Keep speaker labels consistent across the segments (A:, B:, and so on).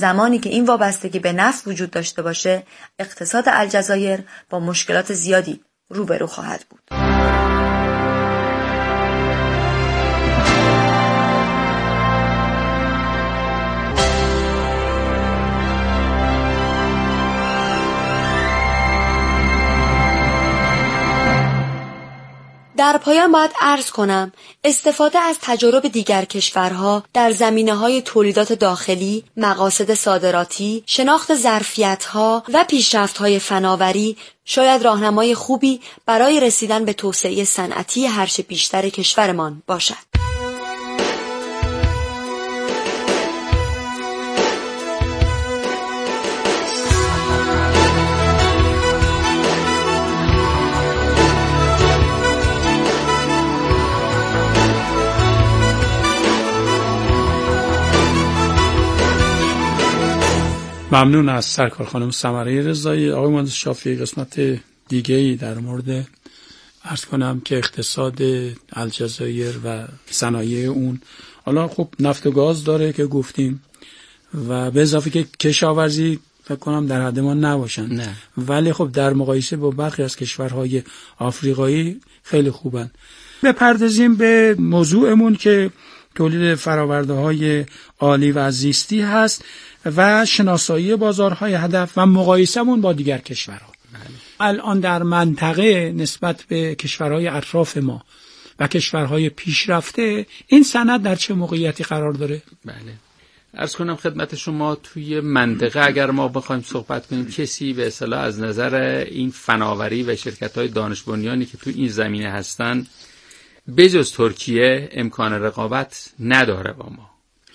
A: زمانی که این وابستگی به نفت وجود داشته باشه، اقتصاد الجزایر با مشکلات زیادی روبرو خواهد بود.
B: در پایان باید عرض کنم استفاده از تجارب دیگر کشورها در زمینه‌های تولیدات داخلی، مقاصد صادراتی، شناخت ظرفیت‌ها و پیشرفت‌های فناوری شاید راهنمای خوبی برای رسیدن به توسعه صنعتی هرچه بیشتر کشورمان باشد.
C: ممنون از سرکار خانم سمره رضایی. آقای مهندس شافعی، قسمت دیگه‌ای در مورد عرض کنم که اقتصاد الجزایر و صنایع اون، حالا خب نفت و گاز داره که گفتیم و به اضافه که کشاورزی فکر کنم در حد ما نباشن نه. ولی خب در مقایسه با برخی از کشورهای آفریقایی خیلی خوبن. بپردازیم به موضوعمون که تولید فرآورده‌های عالی و زیستی هست و شناسایی بازارهای هدف و مقایسه‌مون با دیگر کشورها. الان در منطقه نسبت به کشورهای اطراف ما و کشورهای پیشرفته این صنعت در چه موقعیتی قرار داره؟
D: بله. عرض کنم خدمت شما توی منطقه اگر ما بخوایم صحبت کنیم کسی به اصطلاح از نظر این فناوری و شرکت‌های دانش بنیانی که توی این زمینه هستن بجز ترکیه امکان رقابت نداره با ما.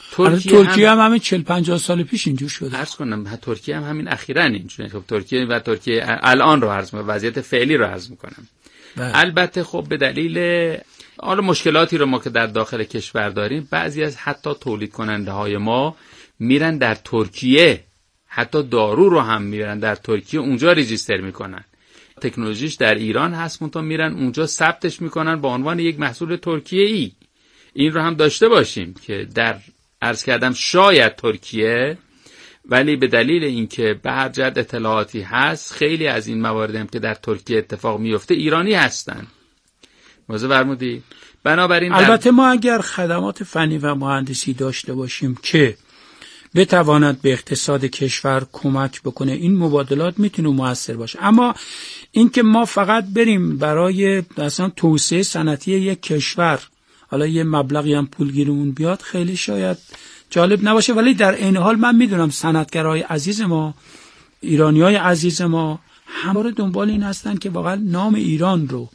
C: ترکیه هم همین 40-50 سال پیش اینجور شده.
D: عرض کنم ترکیه هم همین اخیراً اینجوریه. خب ترکیه الان رو عرض می‌کنم، وضعیت فعلی رو عرض می‌کنم. البته خب به دلیل حالا مشکلاتی رو ما که در داخل کشور داریم، بعضی از حتی تولید کننده های ما میرن در ترکیه، حتی دارو رو هم میرن در ترکیه اونجا ریجیستر میکنن. تکنولوژیش در ایران هست، منتها میرن اونجا ثبتش میکنن به عنوان یک محصول ترکیه‌ای. این رو هم داشته باشیم که در عرض کردم شاید ترکیه، ولی به دلیل اینکه به هر جهت اطلاعاتی هست خیلی از این موارد هم که در ترکیه اتفاق میفته ایرانی هستن. موضوع فرمودی؟ بنابراین
C: البته ما اگر خدمات فنی و مهندسی داشته باشیم که بتواند به اقتصاد کشور کمک بکنه، این مبادلات میتونه موثر باشه. اما اینکه ما فقط بریم برای مثلا توسعه صنعتی یک کشور حالا یه مبلغی هم پول گیرمون بیاد خیلی شاید جالب نباشه. ولی در عین حال من میدونم صنعتگرای عزیز ما، ایرانیای عزیز ما همواره دنبال این هستن که واقعا نام ایران رو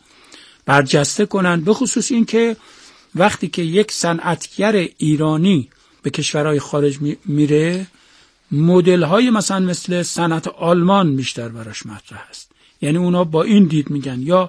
C: برجسته کنن، به خصوص این که وقتی که یک صنعتگر ایرانی به کشورهای خارج میره، مدل‌های مثلا مثل صنعت آلمان بیشتر براش مطرح است. یعنی اونا با این دید میگن، یا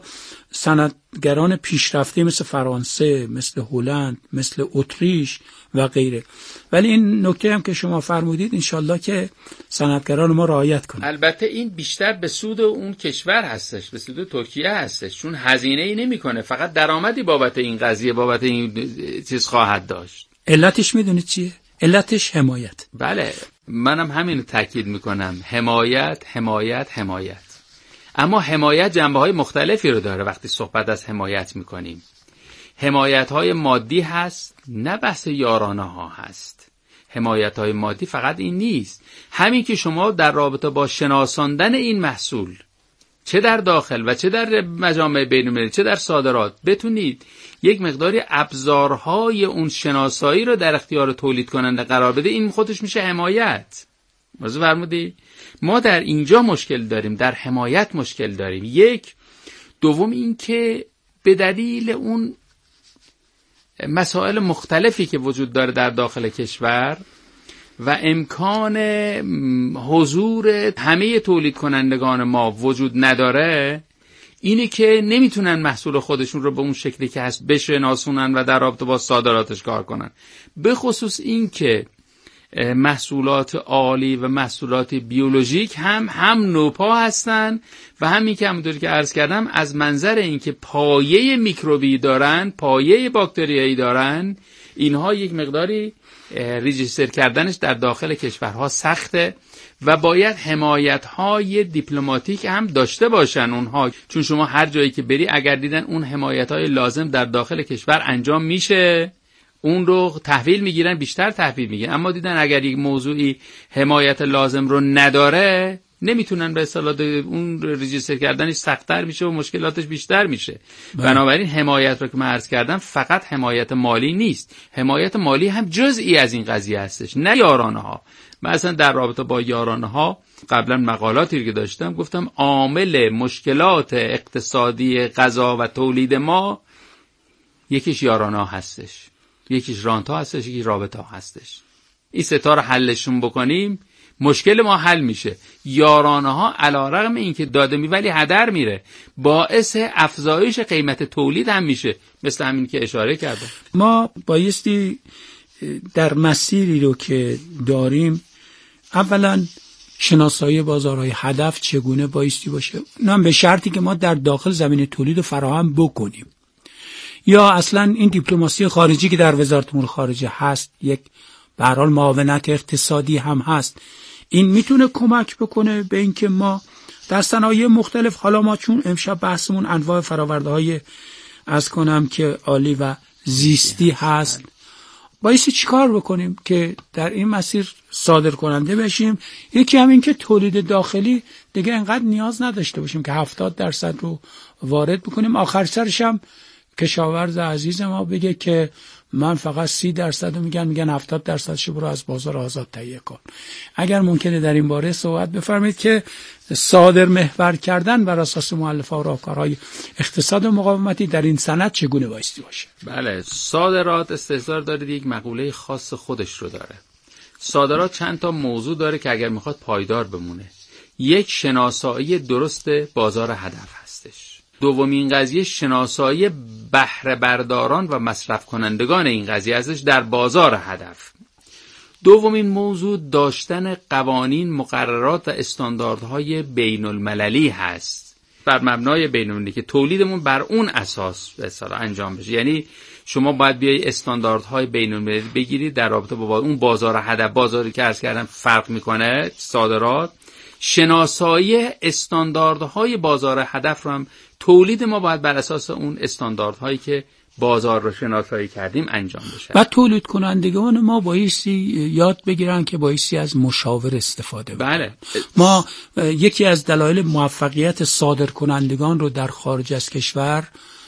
C: صنعتگران پیشرفته مثل فرانسه، مثل هلند، مثل اتریش و غیره. ولی این نکته هم که شما فرمودید انشالله که صنعتگران ما رعایت کنند.
D: البته این بیشتر به سود اون کشور هستش، به سود ترکیه هستش، چون هزینه ای نمیکنه، فقط درآمدی بابت این قضیه، بابت این چیز خواهد داشت.
C: علتش میدونید چیه؟ علتش حمایت.
D: بله، منم همین تاکید میکنم، حمایت حمایت حمایت. اما حمایت جنبه‌های مختلفی رو داره. وقتی صحبت از حمایت میکنیم، حمایت‌های مادی هست، نه بحث یارانه ها هست. حمایت‌های مادی فقط این نیست، همین که شما در رابطه با شناساندن این محصول چه در داخل و چه در مجامع بین‌المللی چه در صادرات بتونید یک مقداری ابزارهای اون شناسایی رو در اختیار تولید کننده قرار بده، این خودش میشه حمایت. موضوع فرمودی؟ ما در اینجا مشکل داریم، در حمایت مشکل داریم. یک. دوم این که به دلیل اون مسائل مختلفی که وجود داره در داخل کشور و امکان حضور همه تولید کنندگان ما وجود نداره، اینی که نمیتونن محصول خودشون رو به اون شکلی که هست بشناسونن و در رابطه با صادراتش کار کنن. به خصوص این که محصولات عالی و محصولات بیولوژیک هم نوپا هستن و همین که همونطور که عرض کردم از منظر این که پایه میکروبی دارن، پایه باکتریایی دارن، اینها یک مقداری ریجیستر کردنش در داخل کشورها سخته و باید حمایت‌های دیپلماتیک هم داشته باشن اونها، چون شما هر جایی که بری اگر دیدن اون حمایت‌های لازم در داخل کشور انجام میشه اون رو تحویل میگیرن، بیشتر تحویل میگیرن. اما دیدن اگر یک موضوعی حمایت لازم رو نداره نمیتونن به اصطلاح اون ریجیستر کردنش سخت‌تر میشه و مشکلاتش بیشتر میشه. بنابراین حمایت رو که من عرض کردم فقط حمایت مالی نیست، حمایت مالی هم جزئی از این قضیه هستش، نه یارانه ها. مثلا در رابطه با یارانه ها قبلا مقالاتی که داشتم گفتم عامل مشکلات اقتصادی غذا و تولید ما یکیش یارانه ها هستش، یکیش رانت ها هستش، یکی رابطه ها هستش. این سه تا رو حلشون بکنیم مشکل ما حل میشه. یارانه ها علیرغم اینکه داده می ولی هدر میره، باعث افزایش قیمت تولید هم میشه، مثل همین که اشاره کردم.
C: ما بایستی در مسیری رو که داریم اولا شناسایی بازارهای هدف چگونه بایستی باشه، اونم به شرطی که ما در داخل زمینه تولید رو فراهم بکنیم. یا اصلا این دیپلماسی خارجی که در وزارت امور خارجه هست یک به هر حال معاونت اقتصادی هم هست، این میتونه کمک بکنه به اینکه ما در صنایع مختلف، حالا ما چون امشب بحثمون انواع فرآورده‌های از کنم که عالی و زیستی هست، بایستی چیکار بکنیم که در این مسیر صادر کننده بشیم. یکی هم این که تولید داخلی دیگه انقدر نیاز نداشته باشیم که 70% رو وارد بکنیم، آخر سرش هم کشاورز عزیز ما بگه که من فقط 30% رو میگن 70% برو از بازار آزاد تهیه کن. اگر ممکنه در این باره صحبت بفرمایید که صادر محور کردن بر اساس مؤلفه و راهکارهای اقتصاد مقاومتی در این سند چگونه بایستی باشه؟
D: بله، صادرات استحضار داره، یک مقوله خاص خودش رو داره. صادرات چند تا موضوع داره که اگر میخواد پایدار بمونه، یک شناسایی درست بازار هدف هستش. دومین قضیه شناسایی بهره برداران و مصرف کنندگان این قضیه ازش در بازار هدف. دومین موضوع داشتن قوانین، مقررات و استانداردهای بین المللی هست، بر مبنای بین المللی که تولیدمون بر اون اساس به اصطلاح انجام بشه. یعنی شما باید بیای استانداردهای بین المللی بگیرید در رابطه با اون بازار هدف. بازاری که عرض کردم فرق میکنه صادرات، شناسایی استانداردهای بازار هدف رو هم تولید ما باید بر اساس اون استانداردهایی که بازار رو شناسایی کردیم انجام بشه.
C: و تولید کنندگان ما بایستی یاد بگیرن که بایستی از مشاور استفاده بکنن.
D: بله.
C: ما یکی از دلایل موفقیت صادر کنندگان رو در خارج از کشور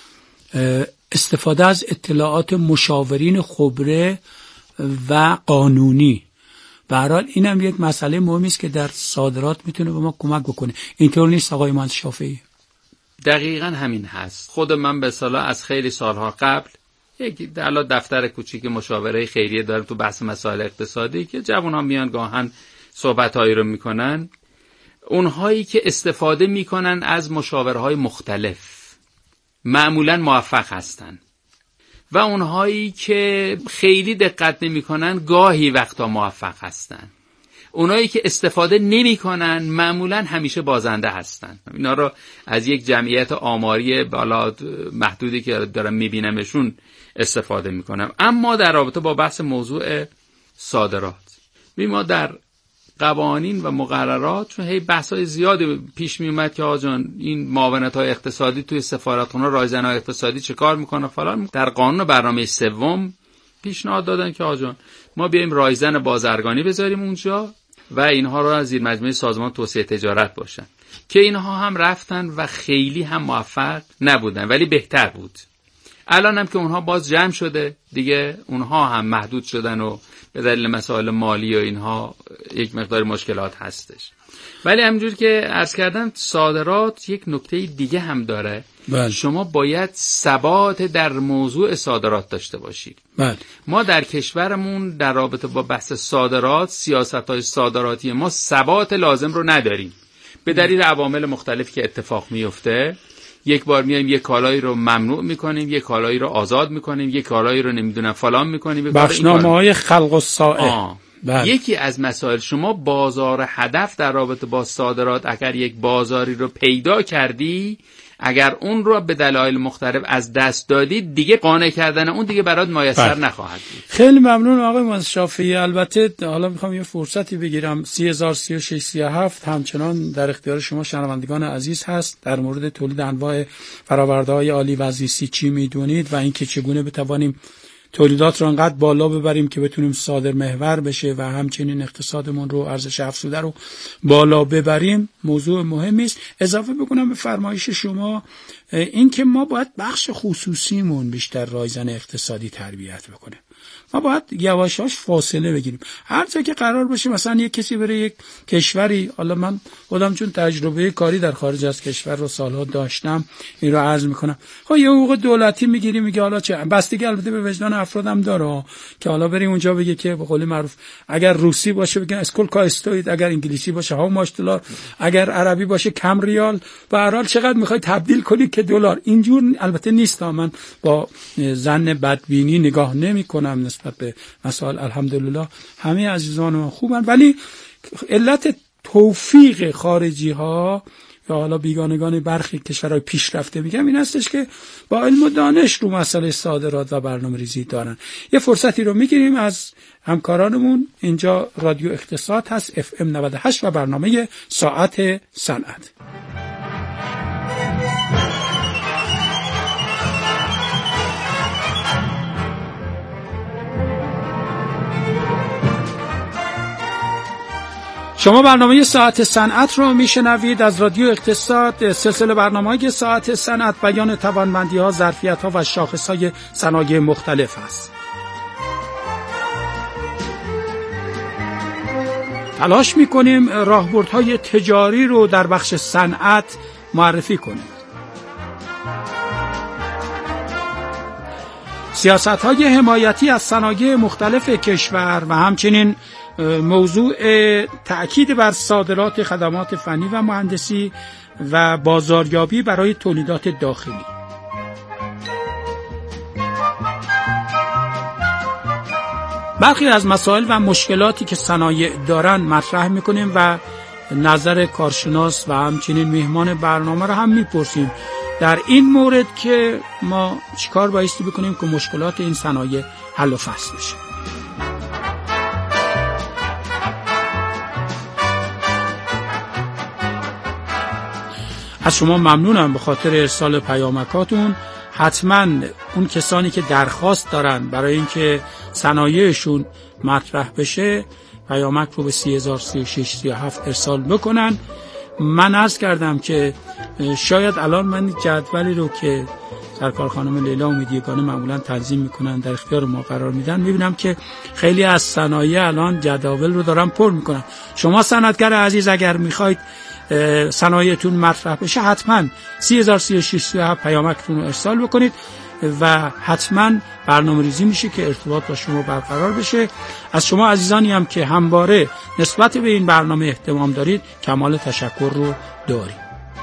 C: استفاده از اطلاعات مشاورین خبره و قانونی. به هر حال اینم یک مسئله مهمی است که در صادرات میتونه به ما کمک بکنه. اینطور نیست آقای مهندس شافعی؟
D: دقیقاً همین هست. خود من به اصطلاح از خیلی سالها قبل یک دفتر کوچیک مشاوره خیریه دارم تو بحث مسائل اقتصادی که جوان‌ها میان گاهن صحبت‌هایی رو میکنن. اونهایی که استفاده میکنن از مشاورهای مختلف معمولاً موفق هستن و اونهایی که خیلی دقت نمیکنن گاهی وقتا موفق هستن. اونایی که استفاده نمی‌کنن معمولاً همیشه بازنده هستن. اینا رو از یک جمعیت آماری بالا محدودی که دارم میبینمشون استفاده میکنم. اما در رابطه با بحث موضوع صادرات ما در قوانین و مقررات چون هی بحث‌های زیادی پیش میومد که آجان این معاونت‌های اقتصادی توی سفارتخونه رایزن‌های اقتصادی چه کار میکنه فلان. در قانون برنامه سوم پیشنهاد دادن که آجان ما بیایم رایزن بازرگانی بذاریم اونجا و اینها رو از زیر مجموعه سازمان توسعه تجارت باشن، که اینها هم رفتن و خیلی هم موفق نبودن ولی بهتر بود. الان هم که اونها باز جمع شده دیگه اونها هم محدود شدن و به دلیل مسائل مالی و اینها یک مقدار مشکلات هستش. ولی همونجور که عرض کردم صادرات یک نکته دیگه هم داره.
C: بله.
D: شما باید ثبات در موضوع صادرات داشته باشید.
C: بله.
D: ما در کشورمون در رابطه با بحث صادرات، سیاست‌های صادراتی ما ثبات لازم رو نداریم به دلیل عوامل مختلفی که اتفاق میفته. یک بار میایم یک کالایی رو ممنوع میکنیم، یک کالایی رو آزاد میکنیم، یک کالایی رو نمیدونم فلان میکنیم.
C: بخشنامه‌های خلق الساعه.
D: بله. یکی از مسائل شما بازار هدف در رابطه با صادرات، اگر یک بازاری رو پیدا کردی اگر اون رو به دلایل مختلف از دست دادید دیگه قانع کردن اون دیگه برات میسر نخواهد بود.
C: خیلی ممنون آقای مهندس شافعی. البته حالا میخوام یه فرصتی بگیرم. 303637 همچنان در اختیار شما شنوندگان عزیز هست. در مورد تولید انواع فرآورده‌های عالی و زیستی چی میدونید و اینکه چگونه بتوانیم تولیدات رو انقدر بالا ببریم که بتونیم صادر محور بشه و همچنین اقتصادمون رو، ارزش افزوده رو بالا ببریم، موضوع مهمی است. اضافه بکنم به فرمایش شما این که ما باید بخش خصوصیمون بیشتر رایزن اقتصادی تربیت بکنه. ما باید یواشاش فاصله بگیریم. هر جا که قرار باشه مثلا یک کسی بره یک کشوری، حالا من خودم چون تجربه کاری در خارج از کشور رو سالها داشتم این رو عرض میکنم، خب یه حقوق دولتی میگیری، میگه حالا چه بستگی البته به وجدان افرادم داره که حالا بری اونجا بگه که به قول معروف اگر روسی باشه بگن اسکول کاستوید، اگر انگلیسی باشه ها ماشتلار، اگر عربی باشه کم ریال، به هر حال چقدر میخوای تبدیل کنی که دلار. اینجور البته نیست. من با ظن بدبینی نگاه نمیکنم نسبت به مسائل. الحمدلله همه عزیزان من خوبن، ولی علت توفیق خارجی ها یا حالا بیگانگان برخی کشورهای پیشرفته میگم این هستش که با علم و دانش رو مسئله صادرات و برنامه‌ریزی دارن. یه فرصتی رو میگیریم از همکارانمون. اینجا رادیو اقتصاد هست، FM 98 و برنامه ساعت صنعت. شما برنامه ساعت صنعت رو میشنوید از رادیو اقتصاد. سلسله برنامه‌های ساعت صنعت بیان توانمندی‌ها، ظرفیت‌ها و شاخص‌های صنایع مختلف است. تلاش می‌کنیم راهبردهای تجاری رو در بخش صنعت معرفی کنیم. سیاست‌های حمایتی از صنایع مختلف کشور و همچنین موضوع تأکید بر صادرات خدمات فنی و مهندسی و بازاریابی برای تولیدات داخلی. برخی از مسائل و مشکلاتی که صنایع دارن مطرح میکنیم و نظر کارشناس و همچنین مهمان برنامه رو هم میپرسیم در این مورد که ما چیکار بایستی بکنیم که مشکلات این صنایع حل و فصل بشه. از شما ممنونم به خاطر ارسال پیامکاتون. حتما اون کسانی که درخواست دارن برای اینکه صنایعشون مطرح بشه پیامک رو به 303637 ارسال بکنن. من عرض کردم که شاید الان من جدولی رو که سرکار خانم لیلا امیدیگانه معمولا تنظیم میکنن در اختیار ما قرار میدن، میبینم که خیلی از صنایع الان جداول رو دارن پر میکنن. شما صنعتگر عزیز اگر میخواید صنایعتون مطرح بشه حتما 303637 پیامکتون رو ارسال بکنید و حتما برنامه‌ریزی میشه که ارتباط با شما برقرار بشه. از شما عزیزانی هم که همواره نسبت به این برنامه اهتمام دارید کمال تشکر رو داریم.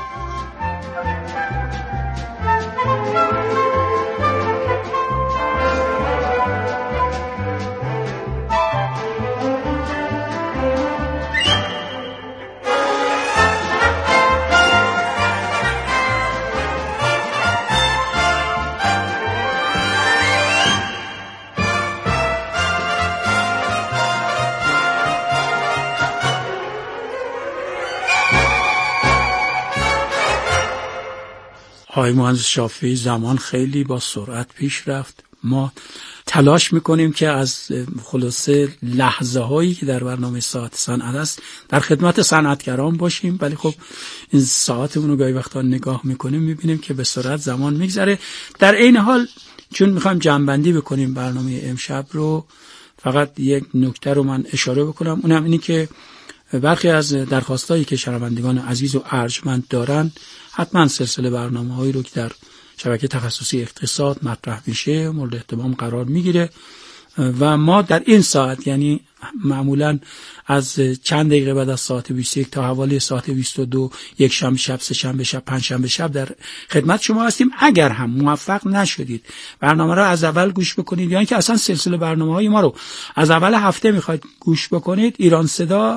C: آقای مهندس شافعی، زمان خیلی با سرعت پیش رفت. ما تلاش میکنیم که از خلاصه لحظه هایی که در برنامه ساعت صنعت است در خدمت صنعتگران باشیم، ولی خب این ساعتمون رو گاهی وقتا نگاه میکنیم میبینیم که به سرعت زمان میگذره. در این حال چون میخوایم جمع‌بندی بکنیم برنامه امشب رو، فقط یک نکته رو من اشاره بکنم، اونم اینی که برخی از درخواستایی که شنوندگان عزیز و ارجمند دارن حتما سلسله برنامه‌هایی رو که در شبکه تخصصی اقتصاد مطرح میشه مورد اهتمام قرار میگیره و ما در این ساعت، یعنی معمولا از چند دقیقه بعد از ساعت 21 تا حوالی ساعت 22 یک شنبه شب، سه شنبه شب، پنج شنبه شب در خدمت شما هستیم. اگر هم موفق نشدید برنامه رو از اول گوش بکنید یا اینکه اصلا سلسله برنامه‌های ما رو از اول هفته میخواید گوش بکنید، ایران صدا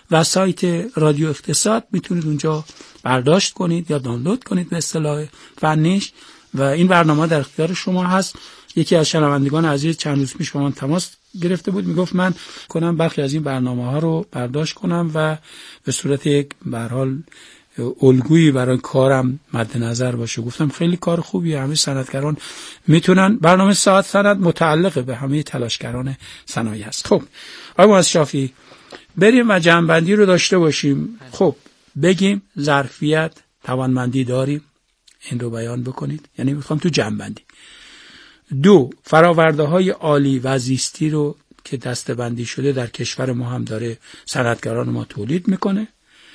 C: و سایت رادیو اقتصاد میتونید اونجا برداشت کنید یا دانلود کنید به اصطلاح فنیش و این برنامه در اختیار شما هست. یکی از شنوندگان عزیز چند روز پیش با من تماس گرفته بود، میگفت من کنم برخی از این برنامه‌ها رو برداشت کنم و به صورت یک به هر حال الگویی برای کارم مد نظر باشه. گفتم خیلی کار خوبیه، همه صنعتگران میتونن. برنامه ساعت صنعت متعلق به همه تلاشگران صنایع است. خب آقای مهندس شافعی بریم و جمع‌بندی رو داشته باشیم. خب بگیم ظرفیت توانمندی داریم، این رو بیان بکنید، یعنی میخوام تو جمع‌بندی. 2 فرآورده‌های عالی و زیستی رو که دسته‌بندی شده در کشور ما هم داره صنعتگران ما تولید میکنه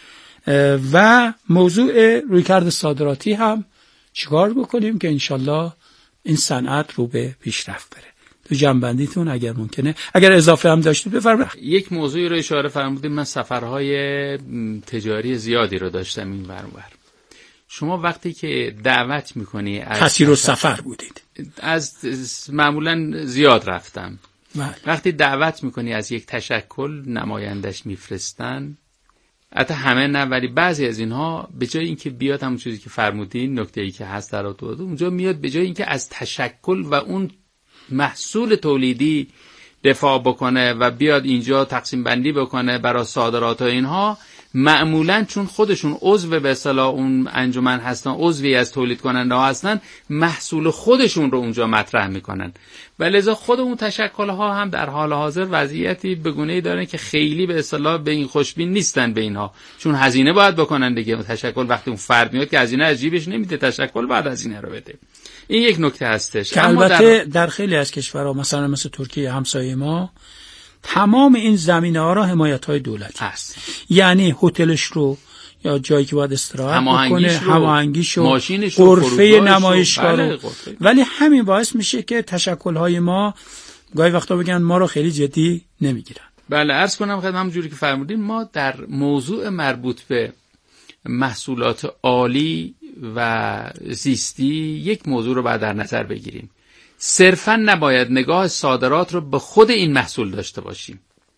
C: و موضوع رویکرد صادراتی هم چیکار بکنیم که انشالله این صنعت رو به پیشرفت بره. تو جنبندیتون اگر ممکنه اگر اضافه هم داشتید بفرمایید.
D: یک موضوعی رو اشاره فرمودید، من سفرهای تجاری زیادی رو داشتم این ور اون ور. شما وقتی که دعوت میکنی از
C: کسی رو سفر بودید؟
D: از معمولا زیاد رفتم.
C: بله.
D: وقتی دعوت میکنی از یک تشکل نمایندش میفرستن، البته همه نه ولی بعضی از اینها به جای اینکه بیاد همون چیزی که فرمودین نکته‌ای که هست در اونجا میاد به جای اینکه از تشکل و اون محصول تولیدی دفاع بکنه و بیاد اینجا تقسیم بندی بکنه برای صادرات و اینها، معمولاً چون خودشون عضو به اصطلاح اون انجمن هستن، عضوی از تولید کننده ها هستن، محصول خودشون رو اونجا مطرح میکنن و لذا خود اون تشکل ها هم در حال حاضر وضعیتی به گونه‌ای دارن که خیلی به اصطلاح به این خوشبین نیستن به اینها، چون هزینه باید بکنن دیگه. تشکل وقتی اون فرد میاد که هزینه از جیبش نمیده، تشکل باید هزینه رو بده. این یک نکته هستش
C: که البته در خیلی از کشورها مثلا مثل ترکیه همسایه ما تمام این زمینه‌ها را حمایت‌های دولتی هست، یعنی هتلش رو یا جایی که باید استراحت بکنه، هماهنگیش رو، غرفه نمایشگاه رو، ولی همین باعث میشه که تشکل‌های ما گاهی وقتا بگن ما رو خیلی جدی نمیگیرن.
D: بله عرض کنم خدمت همونجوری که فرمودین، ما در موضوع مربوط به محصولات عالی و زیستی یک موضوع رو باید در نظر بگیریم. صرفاً نباید نگاه صادرات رو به خود این محصول داشته باشیم.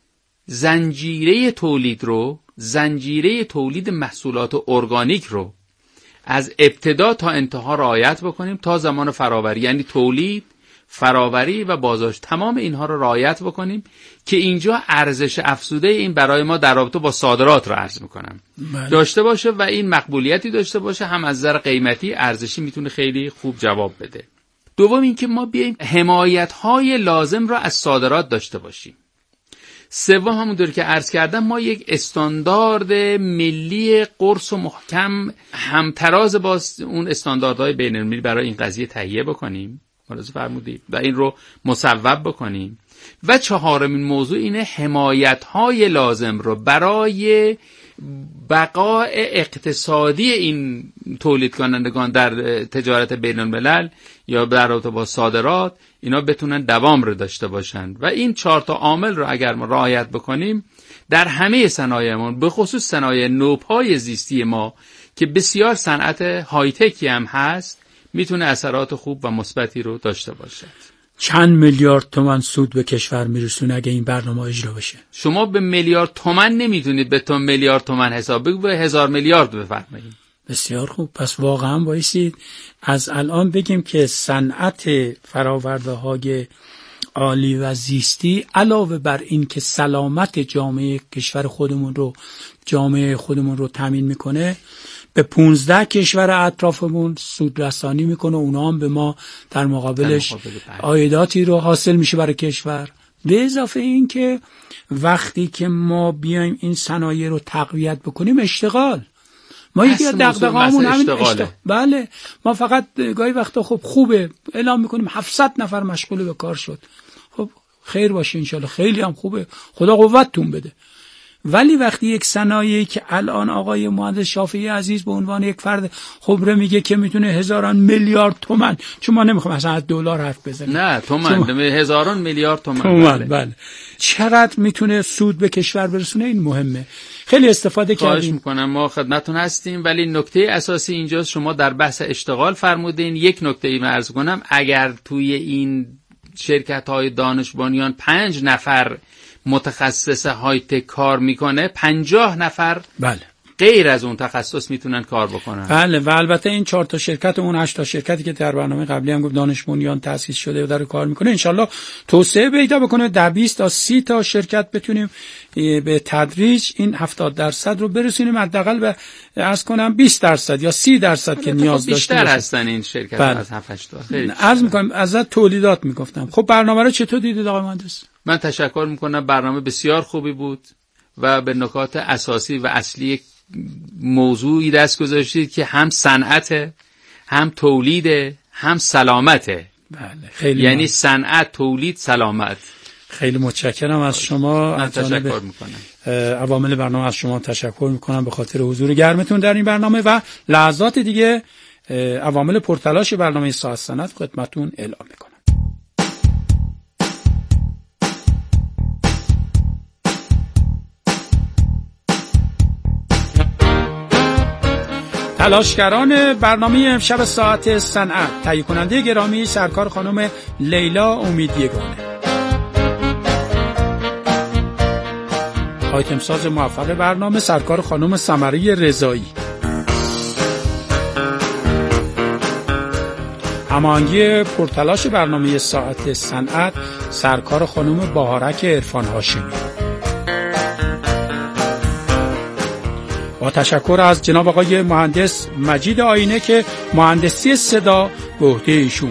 D: زنجیره تولید محصولات ارگانیک رو از ابتدا تا انتها رعایت بکنیم تا زمان فراوری، یعنی تولید، فراوری و بازار، تمام اینها رو رعایت بکنیم که اینجا ارزش افزوده این برای ما در رابطه با صادرات رو عرض میکنم داشته باشه و این مقبولیتی داشته باشه، هم از نظر قیمتی ارزشی میتونه خیلی خوب جواب بده. دوم اینکه ما بیایم حمایت‌های لازم را از صادرات داشته باشیم. سوم همونطور که عرض کردم ما یک استاندارد ملی قرص و محکم همتراز با اون استانداردهای بین‌المللی برای این قضیه تهیه بکنیم، ملاحظه فرمودید، و این رو مصوب بکنیم. و چهارمین موضوع اینه حمایت‌های لازم رو برای بقای اقتصادی این تولید کنندگان در تجارت بین الملل یا در رابطه با صادرات اینا بتونن دوام رو داشته باشن. و این 4 تا عامل رو اگر ما رعایت بکنیم در همه صنایعمون، به خصوص صنایع نوپای زیستی ما که بسیار صنعت های تکی هم هست، میتونه اثرات خوب و مثبتی رو داشته باشه.
C: چند میلیارد تومان سود به کشور میرسونه اگه این برنامه اجرا بشه؟
D: شما به میلیارد تومان نمیتونید به تو میلیارد تومان حساب بگو، به 1000 میلیارد بفرمایید.
C: بسیار خوب. پس واقعا بایستید از الان بگیم که صنعت فراورده‌های عالی و زیستی علاوه بر این که سلامت جامعه کشور خودمون رو تامین میکنه، به 15 کشور اطرافمون سودرسانی میکنه، اونا هم به ما در مقابلش عایداتی رو حاصل میشه برای کشور. به اضافه این که وقتی که ما بیایم این صنایع رو تقویت بکنیم، اشتغال، ما یکی از دغدغه‌هامون همین اشتغال. بله، ما فقط گاهی وقتا خوبه اعلام میکنیم 700 نفر مشغول به کار شد. خب خیر باشه انشالله، خیلی هم خوبه، خدا قوتتون بده. ولی وقتی یک صنایعی که الان آقای مهندس شافعی عزیز به عنوان یک فرد خبره میگه که میتونه هزاران میلیارد تومان، چون ما نمیخوام اصلا از دلار حرف بزنیم،
D: نه تومان، هزاران میلیارد تومان.
C: بله. چقدر میتونه سود به کشور برسونه، این مهمه. خیلی استفاده کردیم.
D: خواهش میکنم، ما خدمتتون هستیم. ولی نکته اساسی اینجاست، شما در بحث اشتغال فرمودین. یک نکته ای عرض کنم، اگر توی این شرکت‌های دانش بنیان 5 نفر متخصص های تک کار میکنه 50 نفر
C: بله
D: غیر از اون تخصص میتونن کار بکنن.
C: بله و البته این 4 تا شرکت و اون 8 تا شرکتی که در برنامه قبلی هم گفت دانش بنیان تأسیس شده و داره کار میکنه انشالله توسعه پیدا بکنه، در 20 تا 30 تا شرکت بتونیم به تدریج این 70% رو برسونیم حداقل به عرض کنم 20% یا 30% که نیاز داشته
D: بیشتر هستن این شرکت از 7 تا. خیلی
C: عرض میکنم ازت تولیدات میگفتم. خب برنامه رو چطور دیدید آقای مهندس؟
D: من تشکر میکنم، برنامه بسیار خوبی بود و به نکات اساسی و اصلی موضوعی دست گذاشتید که هم صنعت، هم تولید، هم سلامته.
C: بله خیلی
D: یعنی صنعت، تولید، سلامت.
C: خیلی متشکرم از شما.
D: من تشکر میکنم.
C: عوامل برنامه از شما تشکر میکنم به خاطر حضور گرمتون در این برنامه و لحظات دیگه عوامل پرتلاش برنامه ساعت صنعت خدمتتون اعلام میکنم. تلاشگران برنامه امشب ساعت صنعت، تهیه کننده گرامی سرکار خانم لیلا امیدیگانه، آیتم ساز موفق برنامه سرکار خانم سمره رضایی، هماهنگی پرتلاش برنامه ساعت صنعت سرکار خانم بهارک عرفان هاشمی. با تشکر از جناب آقای مهندس مجید آینه که مهندسی صدا به عهده ایشون.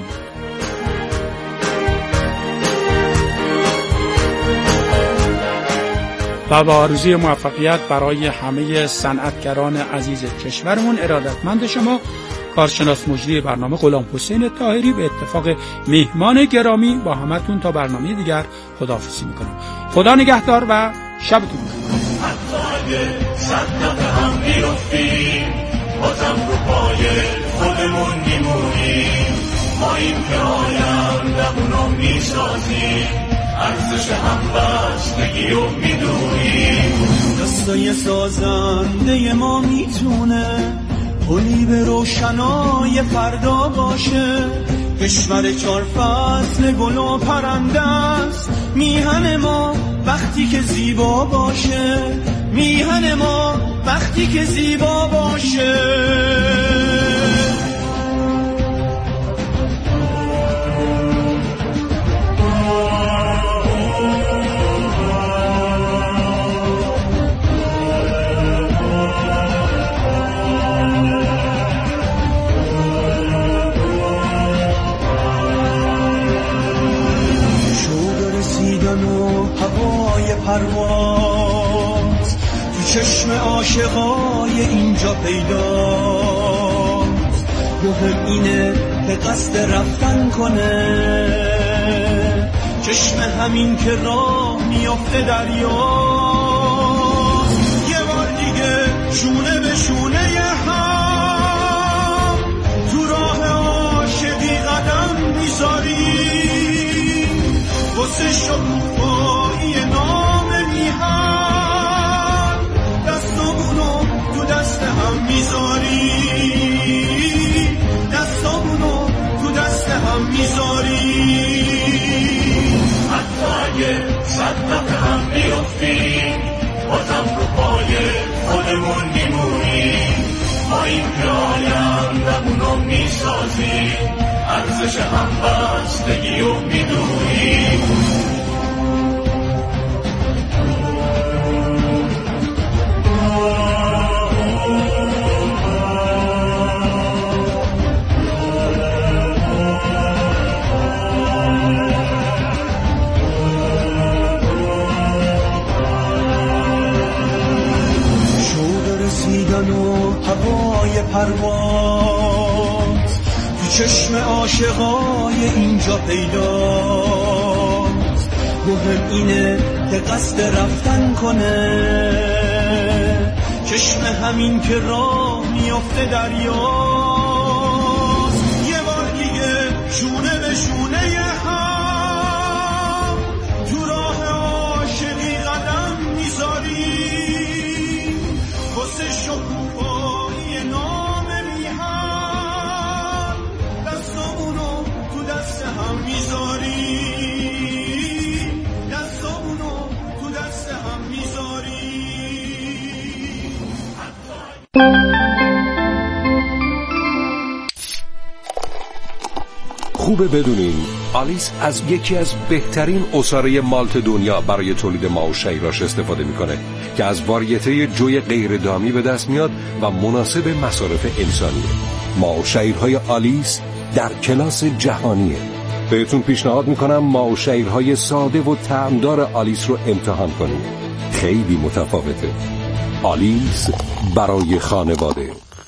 C: و با آرزوی موفقیت برای همه صنعتگران عزیز کشورمون ارادتمند شما کارشناس مجری برنامه غلام حسین طاهری به اتفاق میهمان گرامی با همتون تا برنامه دیگر خداحافظی میکنم. خدا نگهدار و شبتون بخیر.
E: صدق هم بیفتیم بازم رو پای خودمون میمونیم، ما این که آینده‌مونو میسازیم، ارزش همبستگی رو میدونیم. دستای سازنده ما میتونه پلی به روشنای فردا باشه، کشور 4 فصل گل و پرنده است، میهن ما وقتی که زیبا باشه، میهن ما وقتی که زیبا باشه. شوق رسیدن و هوای پرواز تو چشم عاشقای اینجا پیداست، مهم اینه به قصد رفتن کنه، چشم همین که راه میافته دریاست، یه بار دیگه شونه به شونه هم تو راه عاشقی قدم میذاریم، واسه شکوفایی نام میهن دستامونو تو دست هم میذاریم، دستامونو تو دست هم میذاریم. حتی اگه صدق هم بیفتیم بازم رو پای خودمون میمونیم، ما این که آینده‌مونو میسازیم، ارزش همبستگی رو میدونیم. رسیدن و هوای پرواز تو چشم عاشقای اینجا پیداست، مهم اینه که قصد رفتن کنه، چشم همین که راه میافته دریاست، یه بار دیگه شونه به شونه هم تو راه عاشقی قدم میذاریم، واسه شکوفایی نام میهن دستامونو تو دست هم میذاریم، دستامونو تو
F: خوبه بدونین آلیس از یکی از بهترین عصاره مالت دنیا برای تولید ماه و شیراش استفاده میکنه که از واریته جوی غیر دامی به دست میاد و مناسب مصارف انسانیه. ماه و شیرهای آلیس در کلاس جهانیه. بهتون پیشنهاد میکنم ماه و شیرهای ساده و طعمدار آلیس رو امتحان کنید. خیلی متفاوته. آلیس برای خانواده.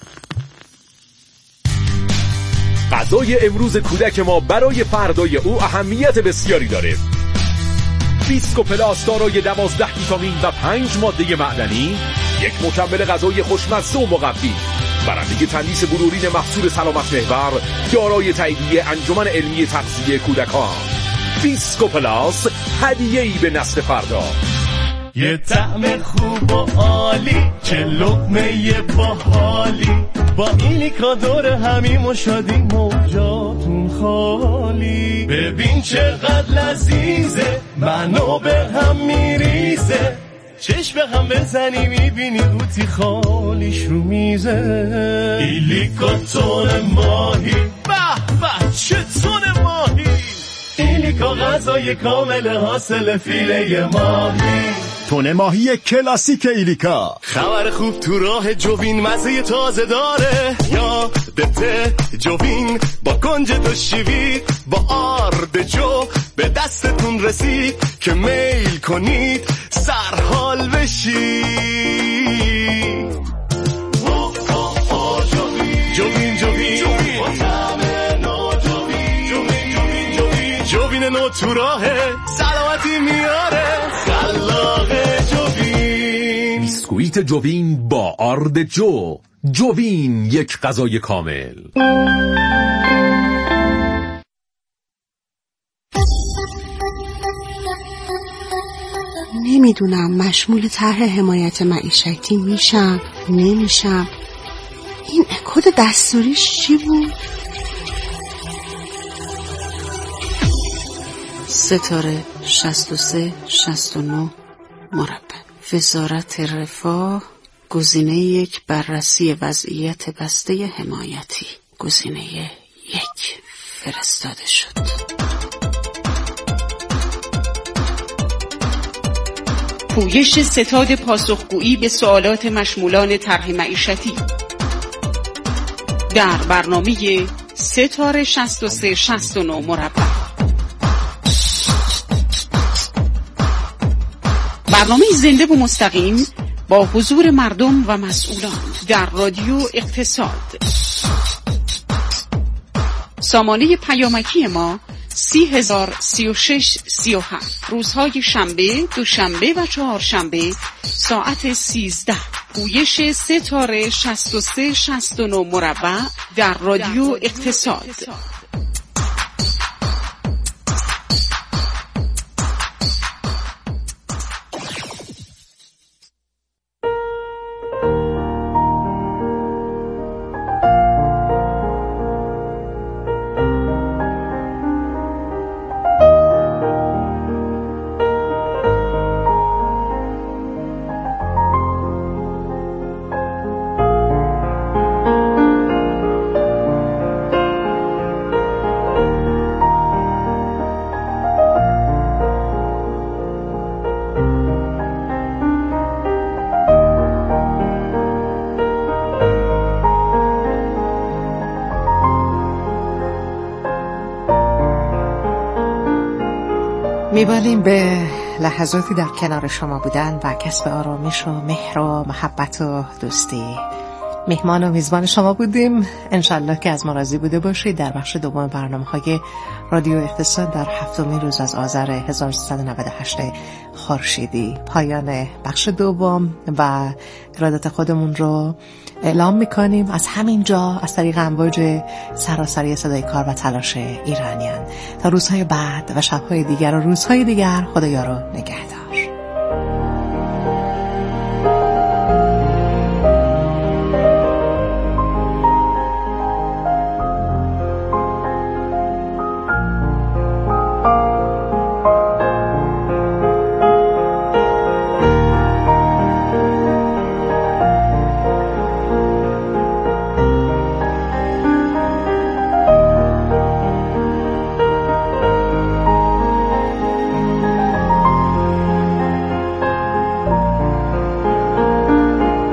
G: غذای امروز کودک ما برای فردای او اهمیت بسیاری داره. بیسکو پلاس دارای 12 ویتامین و 5 ماده معدنی، یک مکمل غذایی خوشمزه و مقوی، برنده تندیس بلورین محصول سلامت محور، دارای تاییدیه انجمن علمی تغذیه کودکان. بیسکو پلاس، هدیه‌ای به نسل فردا.
H: یه طعم خوب و عالی، چه لقمه باحالی، با ایلیکا دور همیم و شادیم و جاتون خالی. ببین چقدر لذیذه، منو به هم میریزه، چشم به هم بزنی میبینی قوطی خالیش رو میزه. ایلیکا تون ماهی، به به چه تون ماهی، ایلیکا غذای کامل حاصل فیله ماهی.
I: تونه ماهی کلاسیک ایلیکا.
H: خبر خوب تو راه جوین، مزه تازه داره، یادته جوین با کنج دو شیوید، با آرد جو به دستتون رسید که میل کنید سرحال بشید. جوین جوین با طعم نو، جوین نو تو راهه، سلامتی میاره، خلاقه جوین.
G: بیسکویت جوین با آرد جو. جوین، یک غذای کامل.
B: نمیدونم مشمول طرح حمایت معیشتی میشم نمیشم. این کد دستوریش چی بود؟ ستاره 63 69 مربع. وزارت رفاه. گزینه 1 بررسی وضعیت بسته حمایتی. گزینه 1 فرستاده شد.
J: پویش ستاد پاسخگویی به سوالات مشمولان طرح معیشتی در برنامه ستاره 63 69 مربع. برنامه زنده و مستقیم با حضور مردم و مسئولان در رادیو اقتصاد. سامانه پیامکی ما 30,036 37. روزهای شنبه، دوشنبه و چهارشنبه ساعت 13. پویش ستاره 63 69 مربع در رادیو اقتصاد.
K: می‌بالیم به لحظاتی در کنار شما بودن و کسب آرامش و مهر و محبت و دوستی. مهمان و میزبان شما بودیم. انشالله که از ما راضی بوده باشید. در بخش دوم برنامه‌های رادیو اقتصاد در 7مین روز از آذر 1398 خورشیدی پایان بخش دوم و ارادت خودمون رو اعلام میکنیم از همین جا، از طریق امواج سراسری صدای کار و تلاش ایرانیان. تا روزهای بعد و شبهای دیگر و روزهای دیگر، خدایا رو نگهدار.